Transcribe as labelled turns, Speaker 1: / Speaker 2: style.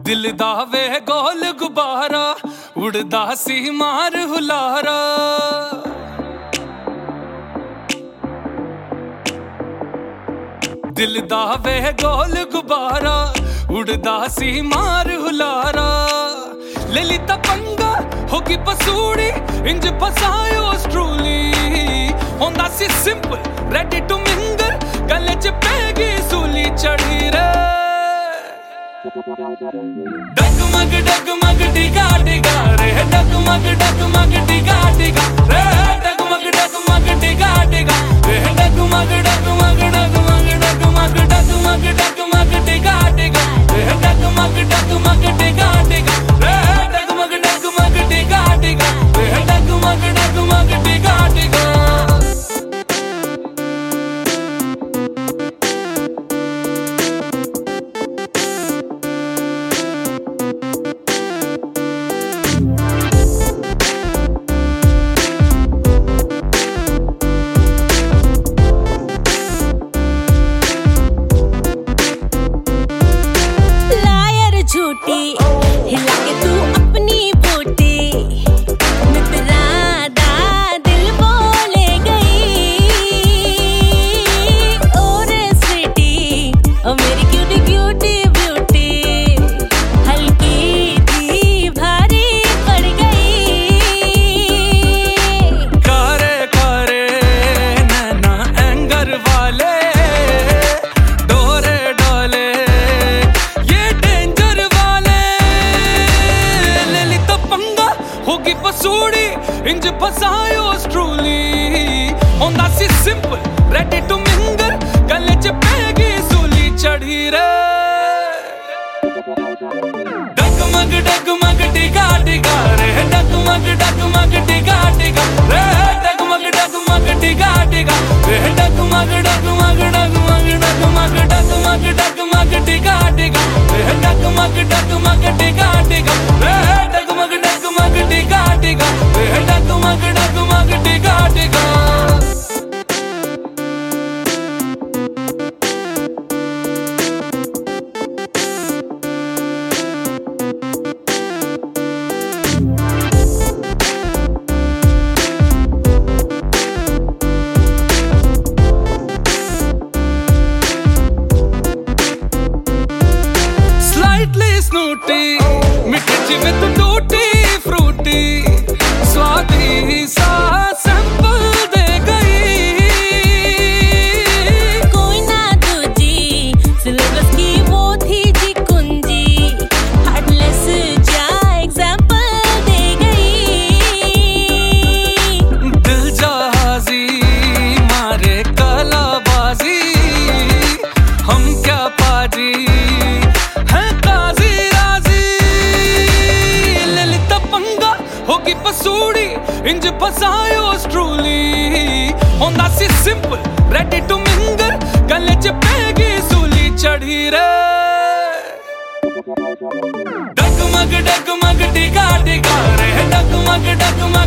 Speaker 1: दिल दा वे गोल गुब्बारा उड़दा सी मार हुलारा। दिल दा वे गोल गुब्बारा उड़दा सी मार हुलारा। ललिता पंगा होगी पसूड़ी इंज फसायो स्ट्रूली। होंदा सी सिंपल रेडी टू मिंगल गले च पैगी सूली चढ़ी रे। डगमग डगमग डिगा डिगा रे डगमग डगमग डिगा डिगा रे डगमग डगमग डिगा डिगा रे डगमग डगमग डगमग डगमग डगमग डगमग डिगा डिगा रे डगमग डगमग डिगा डिगा रे डगमग डगमग डिगा डिगा रे डगमग डगमग डिगा डिगा।
Speaker 2: हिला के तू अपनी बूटी मित्रादा दिल बोले गई। और स्वीटी ओ मेरी क्यूटी क्यूटी ब्यूटी हल्की थी भारी पड़ गई।
Speaker 1: कारे कारे नैना एंगर वाले डोरे डोले ये डेंजर होगी पसूड़ी इंज फसायो स्ट्रूली। होंदा सी सिंपल रेडी टू मिंगल गले च पैगी सूली चढ़ी रे। डगमग डगमग डिगा डिगा रे डगमग डगमग डिगा डिगा रे डगमग डगमग डिगा डिगा रे डगमग डगमग डगमग डगमग डगमग डगमग डिगा डिगा रे डगमग डगमग डिगा डिगा रे डगमग डगमग डिगा डिगा रे डगमग डगमग डिगा डिगा। Slightly snooty मिठी जिवें तू टूटी फ्रूटी स्वादी सा सैंपल दे गई।
Speaker 2: कोई ना दूजी सिलेबस की वो थी जी कुंजी हार्टलेस जा एग्जाम्पल दे गई।
Speaker 1: दिल जहाजी मारे कलाबाजी हम क्या पाजी होगी पसूड़ी इंज फसायो स्ट्रूली। होंदा सी सिंपल रेडी टू मिंगल गले च पैगी सूली चढ़ी रे। डगमग डगमग डिगा डिगा रे डगमग डगमग